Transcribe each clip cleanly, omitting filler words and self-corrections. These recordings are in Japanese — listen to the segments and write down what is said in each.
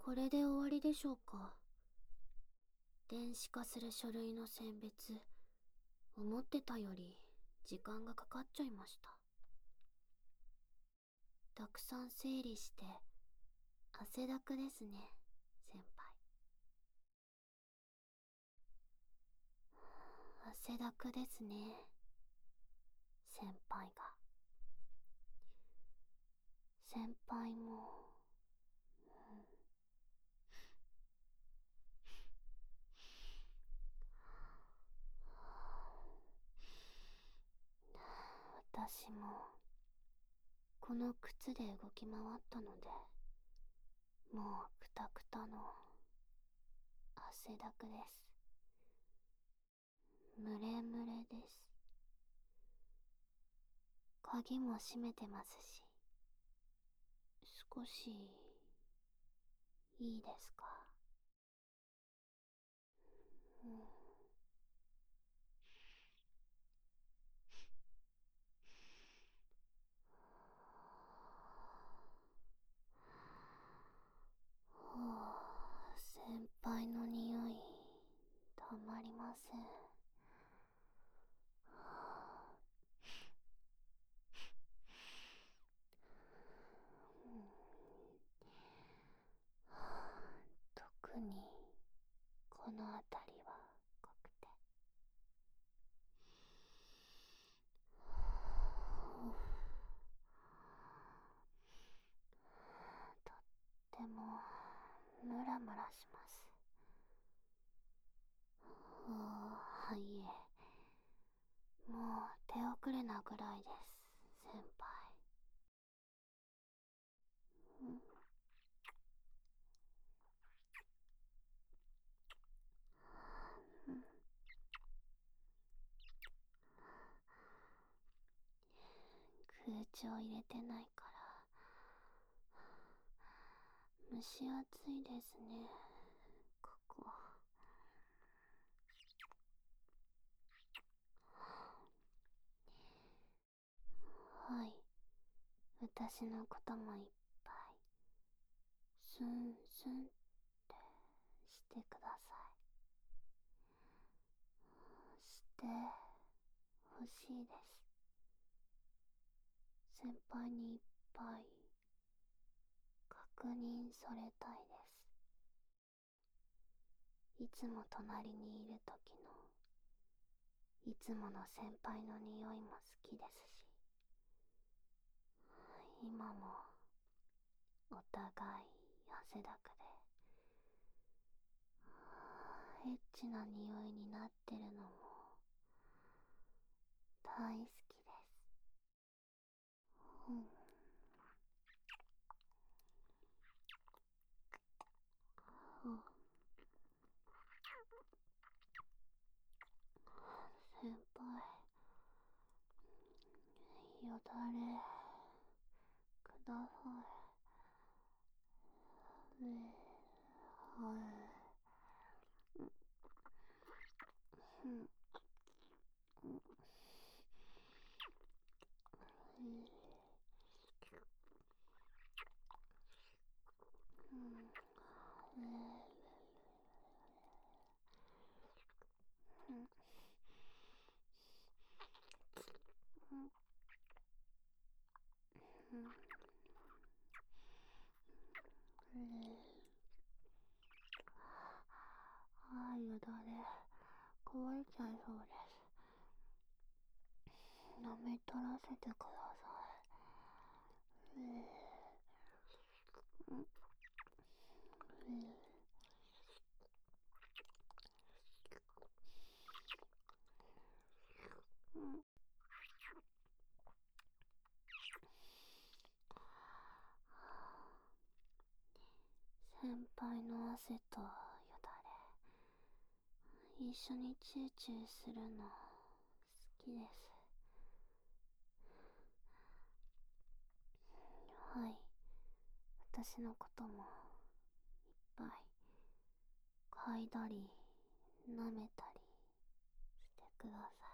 これで終わりでしょうか。電子化する書類の選別、思ってたより時間がかかっちゃいました。たくさん整理して汗だくですね、先輩。汗だくですね、先輩が。先輩も、私もこの靴で動き回ったので、もうクタクタの汗だくです。ムレムレです。鍵も閉めてますし、少しいいですか？うん。先輩の匂い、たまりません。特にこの辺りは濃くて。とってもムラムラします。はいえ、もう手遅れなぐらいです、先輩。うん。空調入れてないから蒸し暑いですね、ここ。はい、私のこともいっぱいスンスンってしてください。してほしいです。先輩にいっぱい確認されたいです。いつも隣にいる時のいつもの先輩の匂いも好きですし、今もお互い汗だくでエッチな匂いになってるのも大好きです。うん。うん。先輩、よだれください。はい。うん。うん。うん。うん。うん。はい、よだれ壊れちゃいそうです。舐め取らせてください。うん。うん。先輩の汗とよだれ、一緒にチューチューするの好きです。はい、私のこともいっぱい嗅いだり舐めたりしてくださ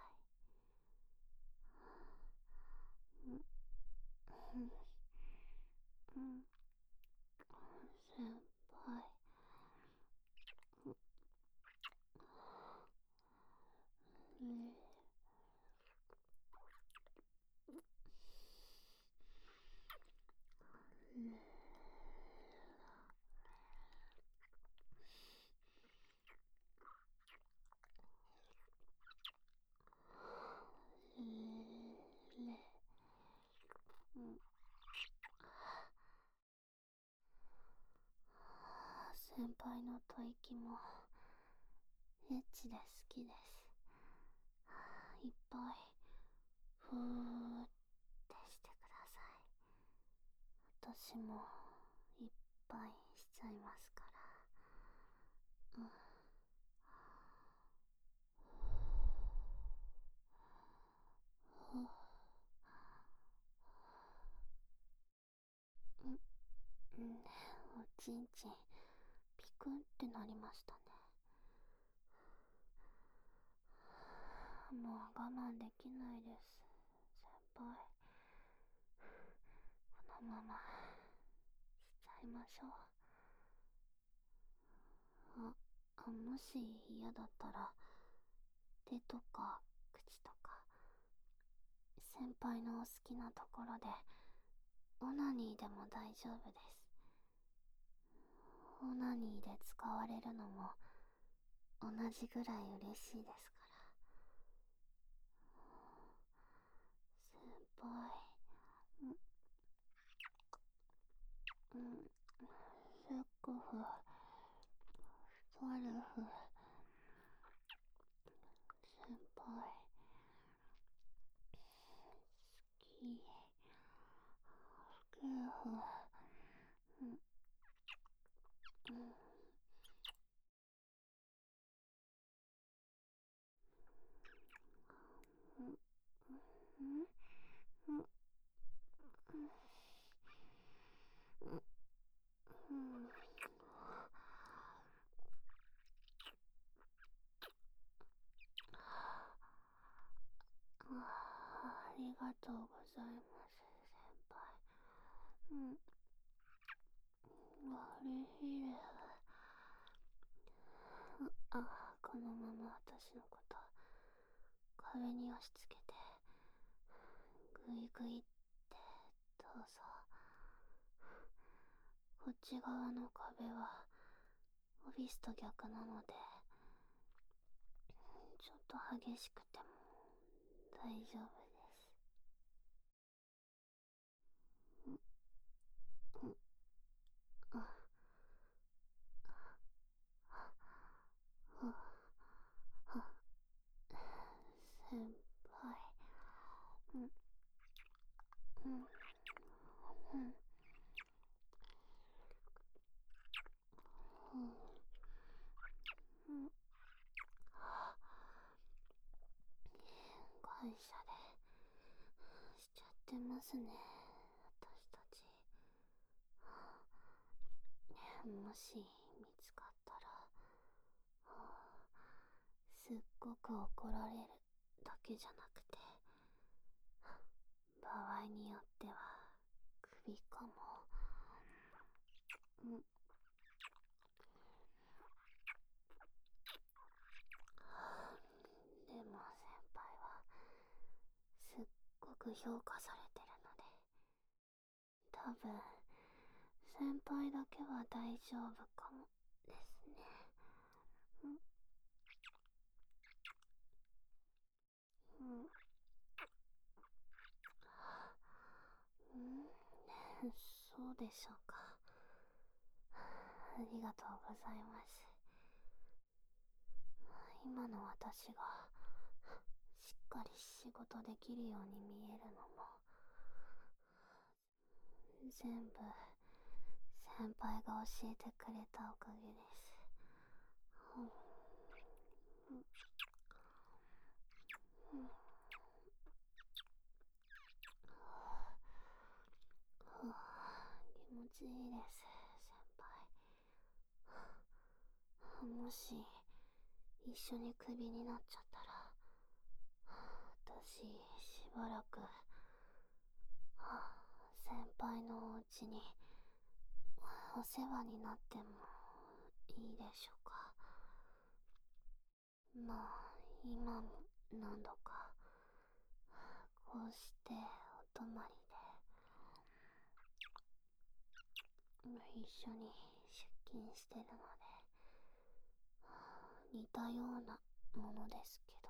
い。うん。うん。うん。先輩、 先輩の吐息もエッチで好きです。いっぱいふーってしてください。私もいっぱいしちゃいますから。おちんちんピクンってなりましたね。もう我慢できないです、先輩。このまましちゃいましょう。もし嫌だったら手とか口とか先輩のお好きなところでオナニーでも大丈夫です。オナニーで使われるのも同じぐらい嬉しいですから。先輩、セクフ、トルフ、先輩、スキー、スキーフ、ありがとうございます、先輩。嬉しいです。このまま私のこと壁に押し付けてグイグイってどうぞ。こっち側の壁はオフィスと逆なのでちょっと激しくても大丈夫です。先輩、会社でしちゃってますね、私たち。もし見つかったらすっごく怒られるだけじゃなくて場合によっては首かも。でも先輩はすっごく評価されてるので多分先輩だけは大丈夫かもですね。そうでしょうか。ありがとうございます。今の私がしっかり仕事できるように見えるのも全部先輩が教えてくれたおかげです。気持ちいいです、先輩。もし一緒にクビになっちゃったら私しばらく先輩のお家にお世話になってもいいでしょうか。まあ今何度かこうしてお泊まりで一緒に出勤してるので似たようなものですけど、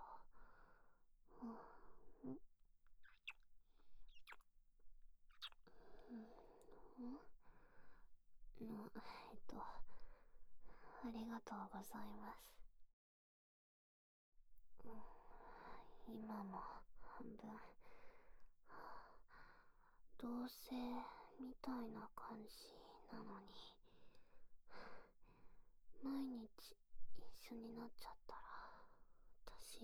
ありがとうございます。今も半分、同棲みたいな感じなのに、毎日一緒になっちゃったら、私、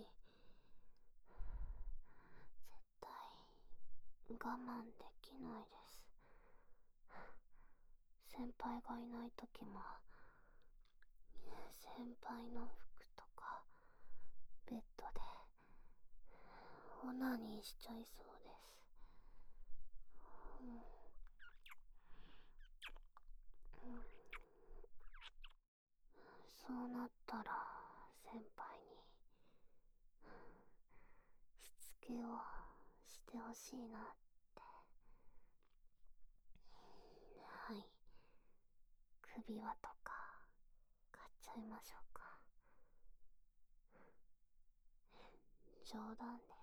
絶対我慢できないです。先輩がいない時も、先輩の服とか、ベッドで、オナニーしちゃいそうです。そうなったら、先輩に、しつけをしてほしいなって。はい。首輪とか、買っちゃいましょうか。冗談です。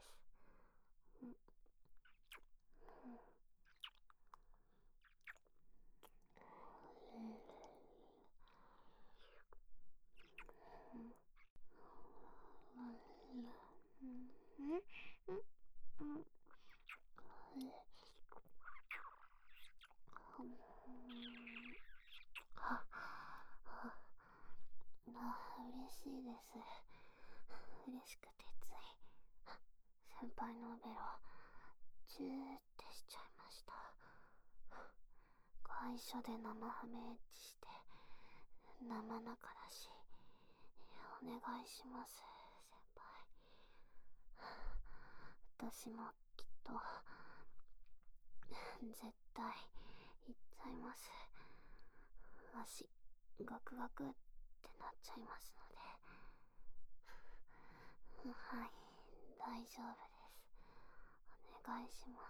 嬉しいです。嬉しくてつい先輩のベロチューってしちゃいました。会社で生ハメエッチして生中だし、お願いします、先輩。私もきっと絶対行っちゃいます。足ガクガクってなっちゃいますので。はい、大丈夫です。お願いします。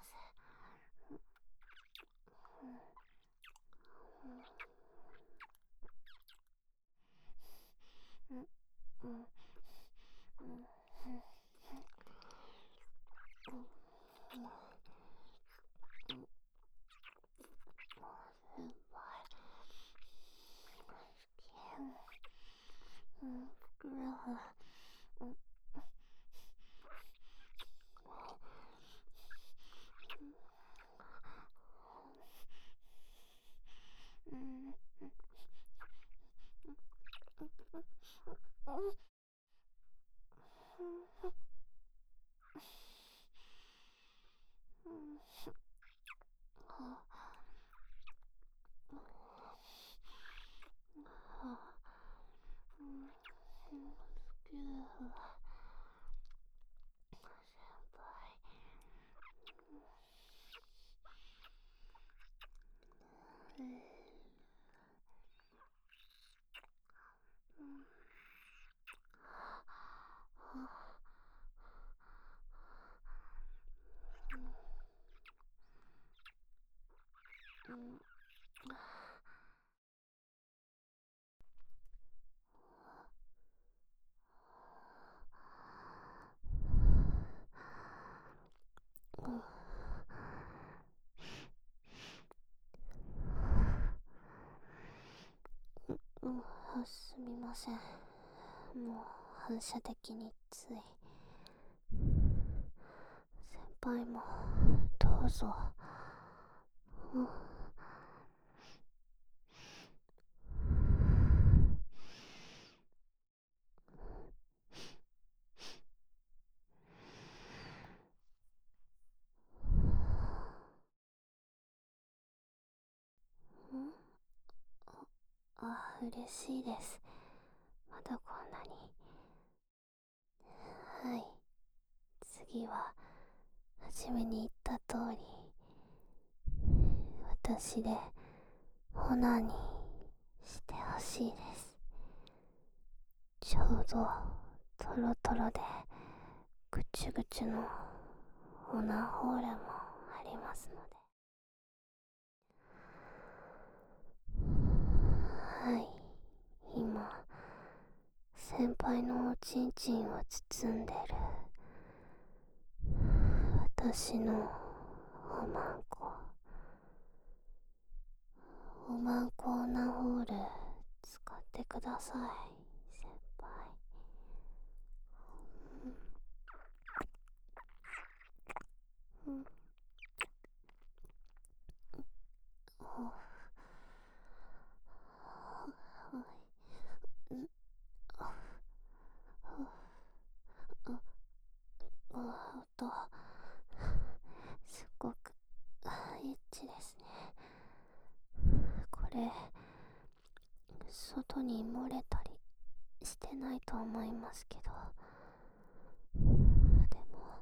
すみません。もう反射的につい。先輩もどうぞ。嬉しいです。まだこんなに。はい。次は初めに言った通り、私でオナニーしてほしいです。ちょうどトロトロでぐちゅぐちゅのオナホールもありますので。はい。今、先輩のおちんちんを包んでる私のおまんこ。おまんこオナホール使ってください、先輩。うん、音、すっごくエッチですね。これ、外に漏れたりしてないと思いますけど、でも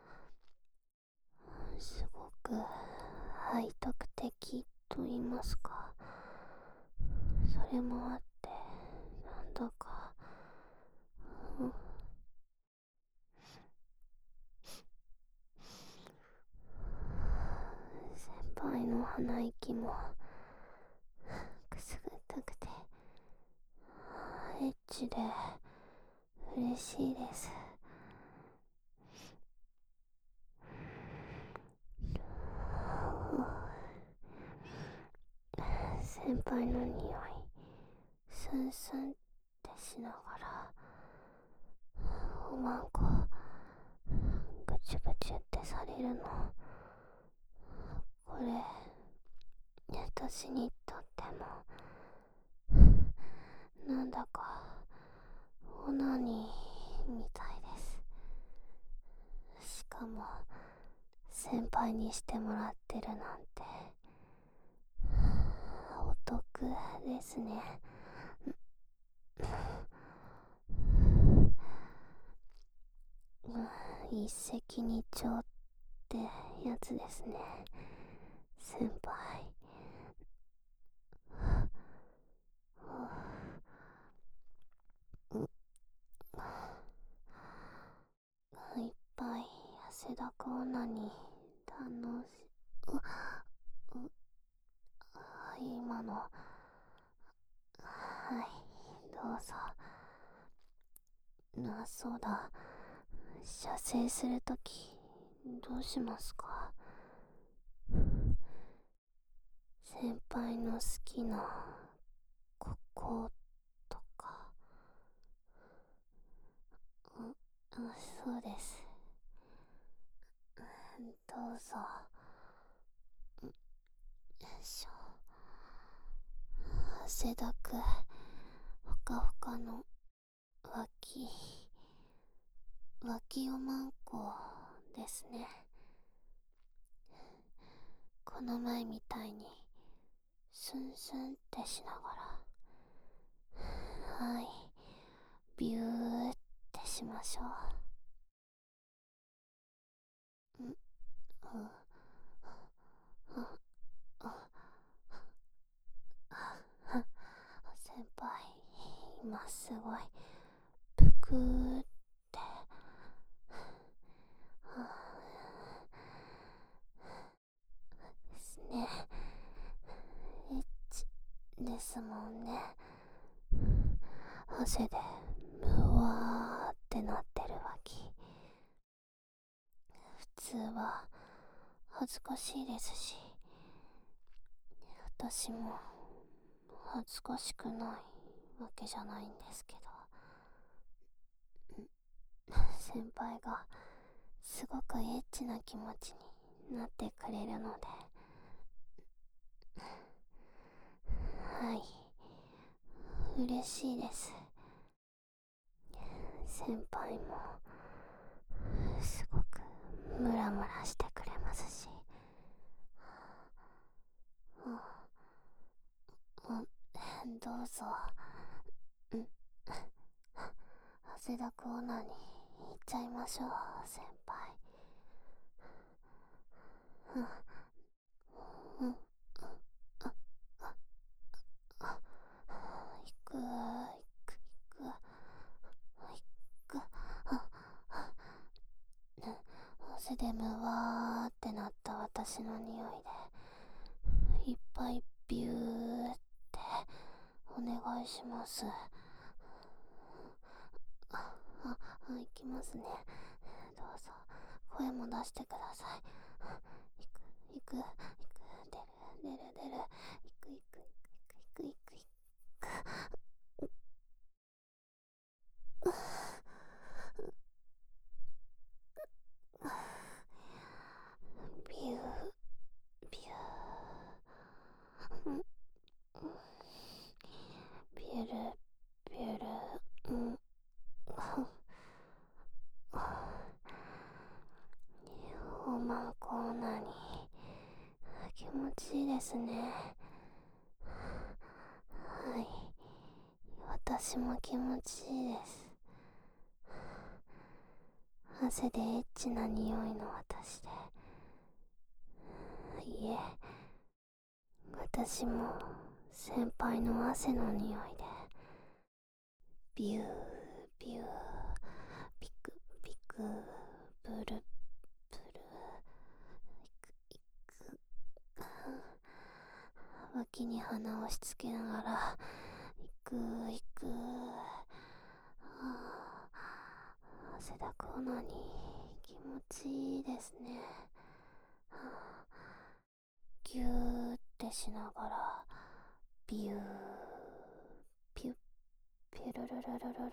すごく背徳的と言いますか、それもあってなんだか、うん、先輩の鼻息もくすぐったくてエッチで嬉しいです。先輩の匂いスンスンってしながら、おまんこぐちゅぐちゅってされるの、これ私にとってもなんだかオナニーみたいです。しかも先輩にしてもらってるなんてお得ですね。一石二鳥ってやつですね、先輩。いっぱい汗だく女に楽し今の、はい、どうぞ。そうだ、射精するときどうしますか？先輩の好きなこことか。そうです、どうぞ。よいしょ。汗だくほかほかの脇おまんこですね。この前みたいにスンスンってしながら、はい、ビューってしましょう。先輩、今すごいぷくーってですね。エッチですもんね。汗でムワーってなってる脇、普通は恥ずかしいですし、私も恥ずかしくないわけじゃないんですけど、先輩がすごくエッチな気持ちになってくれるので、はい、嬉しいです。先輩もすごくムラムラしてくれますし、どうぞ。汗だくオナに行っちゃいましょう、先輩。うん、行く行く行く汗でムワーってなった私の匂いでいっぱいビューってお願いします。行きますね、どうぞ。声も出してください。行く出る、行く行く行く行く行く行く。 私も気持ちいいです。汗でエッチな匂いの私で。いえ、私も先輩の汗の匂いでビュービュー、ピクピク、ブルブル、イクイク、脇に鼻を押し付けながらイクイク、汗だくのに気持ちいいですね。ギューってしながらビューピュッピュルルルルルル。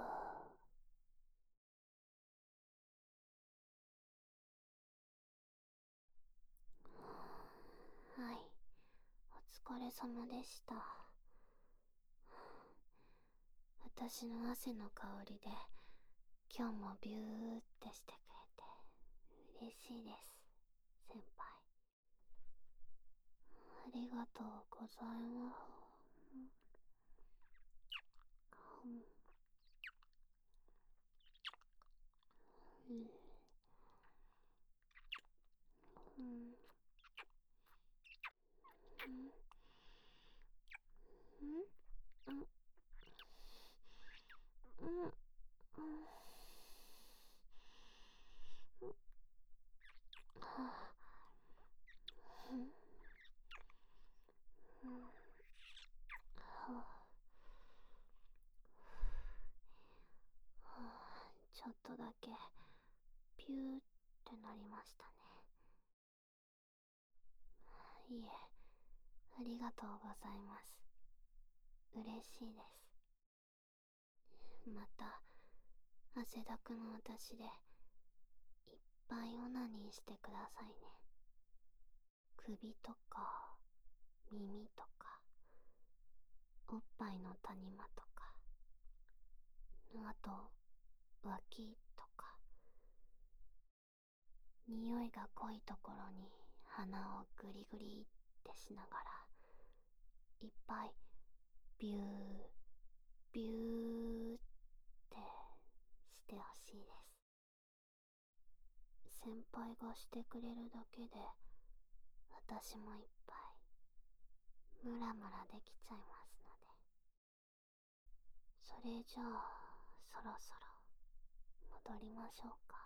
はい、お疲れ様でした。私の汗の香りで今日もビューってしてくれて嬉しいです、先輩。ありがとうございます。うん、うん、うん、うん、うん、うん、うん、はあ、うん、うん、はあ、ちょっとだけピューってなりましたね。いえ、ありがとうございます。嬉しいです。また汗だくの私でいっぱいオナニーしてくださいね。首とか耳とかおっぱいの谷間とか、あと脇とか、匂いが濃いところに鼻をグリグリってしながらいっぱいビュービューってしてほしいです。先輩がしてくれるだけで私もいっぱいムラムラできちゃいますので。それじゃあそろそろ戻りましょうか。